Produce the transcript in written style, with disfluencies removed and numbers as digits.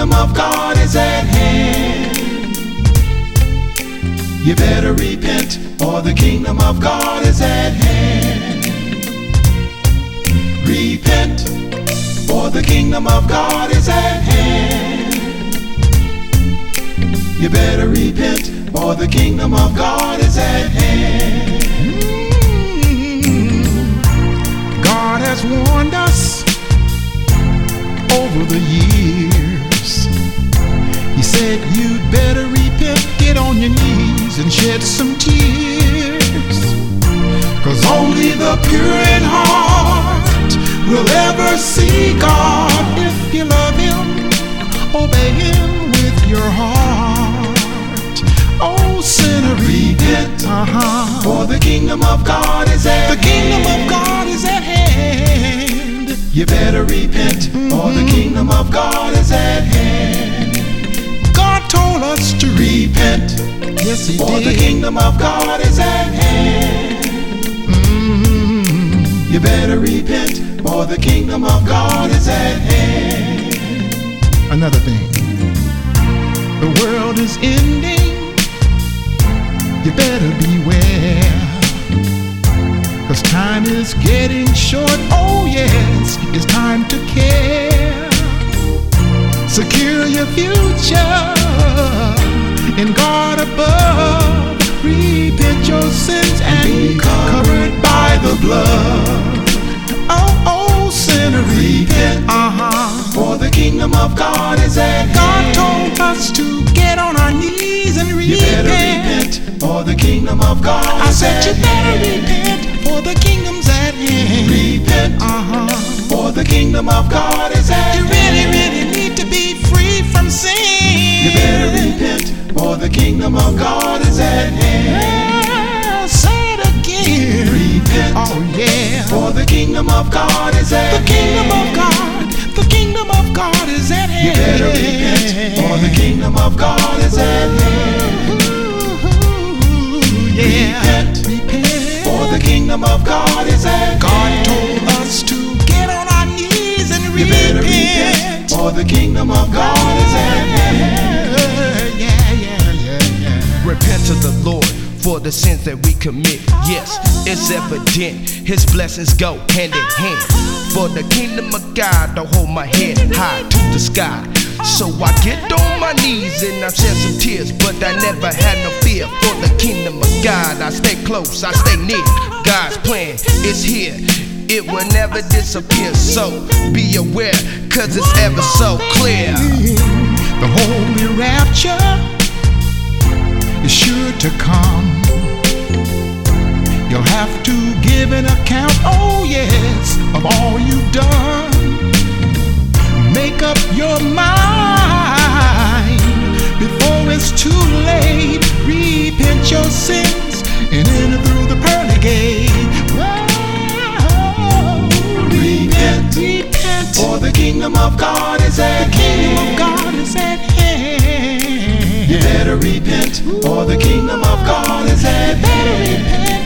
kingdom of God is at hand. You better repent, or the kingdom of God is at hand. Repent, for the kingdom of God is at hand. You better repent, for the kingdom of God is at hand. God has warned us over the years. He said you'd better repent, get on your knees and shed some tears. 'Cause only the pure in heart will ever see God. If you love Him, obey Him with your heart. Oh, sinner, repent, for the kingdom of God is at hand. The kingdom of God is at hand. You better repent, for the kingdom of God is at hand. God told us to repent. Yes, He for did. the kingdom of God is at hand. You better repent, for the kingdom of God is at hand. Another thing, the world is ending. You better beware, 'cause time is getting short. Oh yes, it's time to care. Secure your future in God above. Repent your sins and be covered by the blood. Oh, sinner, repent. For the kingdom of God is at hand. God told us to get on our knees and repent. You better repent, for the kingdom of God I is said at you better repent, for the kingdom's at hand. Repent, for the kingdom of God is at hand. You really, really need to be free from sin. You better repent, for the kingdom of God is at hand. Say it again. Repent, oh yeah, for the kingdom of God is at hand. The kingdom of God, the kingdom of God is at hand. You better repent, for the kingdom of God is at hand. Yeah. Repent, for the kingdom of God is at hand. God told us to get on our knees and repent. You better repent, for the kingdom of God is at hand. Repent to the Lord for the sins that we commit. Yes, it's evident His blessings go hand in hand. For the kingdom of God, I hold my head high to the sky. So I get on my knees and I shed some tears, but I never had no fear. For the kingdom of God, I stay close, I stay near. God's plan is here, it will never disappear. So be aware, 'cause it's ever so clear. The holy rapture is sure to come. You'll have to give an account, oh yes, of all you've done. Make up your mind before it's too late. Repent your sins and enter through the pearly gate. Whoa. Repent, for the kingdom of God is at hand. The kingdom of God is at hand. You better repent, for the kingdom of God is at hand.